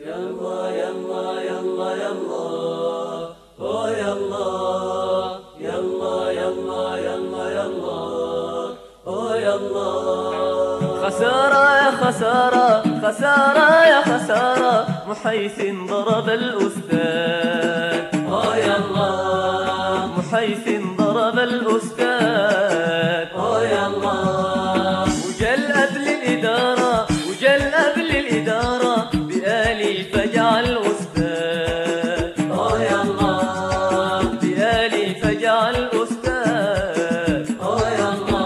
يلا يلا يلا يلا اوه يلا يلا يلا يلا يلا اوه يلا. خسارة يا خسارة خسارة يا خسارة محيث ضرب الأستاذ. اوه يلا محيث ضرب الأستاذ. اوه يلا وجل قبل الإدارة وجل قبل الإدارة بآلي فجع الأستاذ. اوه يلا بآلي فجع الأستاذ. اوه يلا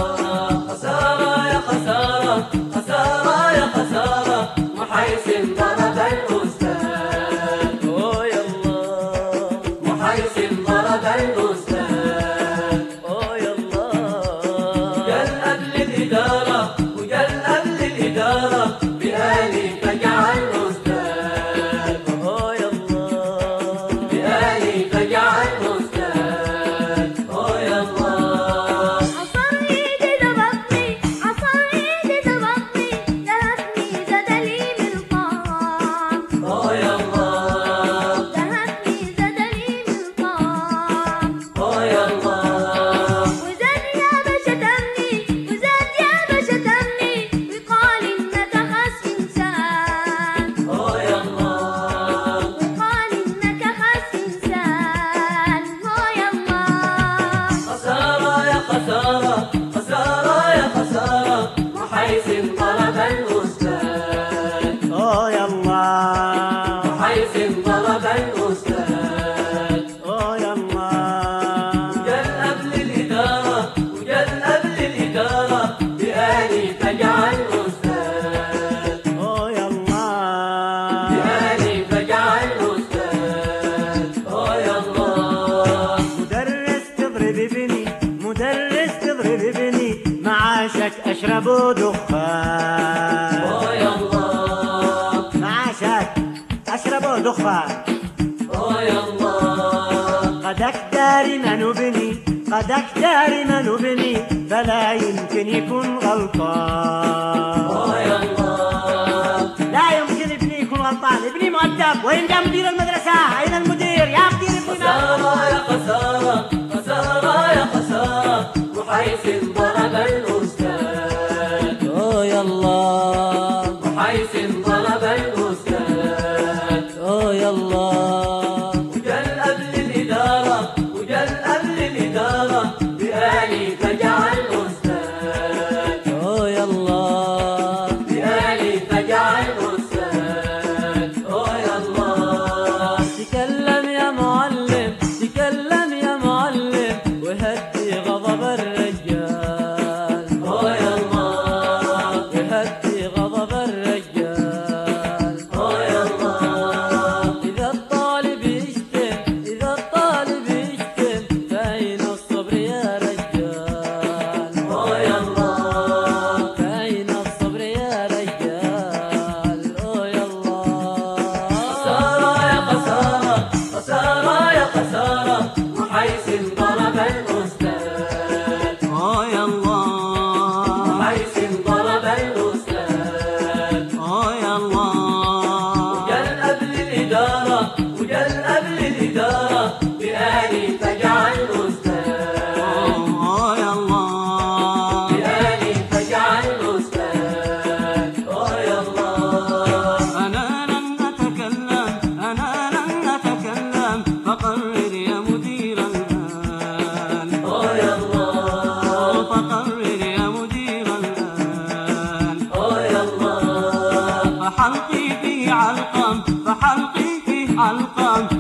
خسارة يا خسارة خسارة يا خسارة محيث ضرب الأستاذ. اوه يلا محيث ضرب الأستاذ. اوه يلا جل قبل الإدارة وجل قبل الإدارة بآلي فجع الأستاذ. اوه يلا بآلي فجع الأستاذ. اوه يلا عصر ايدي ضربني عصر ايدي ضربني ذهبني زدلي من القاع. اوه يلا ذهبني زدلي من القاع. اوه يلا وزاد يابا شتمني وزاد يابا شتمني وقال انك خس انسان. اوه يلا وقال انك خس انسان. اوه يلا خسارة يا خسارة خسارة يا خسارة محيث ضرب الأستاذ. اوه يلا محيث ضرب الأستاذ. اوه يلا وجل قبل الإدارة وجل قبل الإدارة بآلي فجع الأستاذ. اوه يلا بآلي فجع الأستاذ. اوه يلا مدرس تضرب ابني مدرس تضرب ابني معاشك اشرب دخان. اوه يلا معاشك اشرب دخان. اوه يلا قدك دارما نبني قدك دارما نبني فلا يمكن يكون غلطان. اوه يلا لا يمكن ابني يكون غلطان. ابني مؤدب. وين جا مدير المدرسة؟ أين المدير؟ يا مدير ابني خسارة يا خسارة خسارة يا خسارة محيث ضرب الأستاذ. اوه يلا محيث ضرب الأستاذ. اوه يلا وجل قبل الإدارة وجل قبل الإدارة بآلي فجع الأستاذ. اوه يلا بآلي فجع الأستاذ. اوه يلا تكلم يا معلم تكلم يا معلم وهدي غضب الرجال. اوه يلا وهدي غضب الرجال. اوه يلا إذا الطالب يشتم إذا الطالب يشتم فأين الصبر يا رجال. اوه يلا فأين الصبر يا رجال. اوه يلا خسارة يا خسارة خسارة يا خسارة محيث ضرب الأستاذ. اوه يلا محيث ضرب الأستاذ. اوه يلا وجل قبل الإدارة وجل قبل الإدارة بآلي فجع الأستاذ. اوه يلا بآلي فجع الأستاذ. اوه يلا أنا لن أتكلم أنا لن أتكلم فقرر يا مدير الآن. اوه يلا فقرر يا مدير الآن. اوه يلا فحلقي في علقم فحلقي في علقم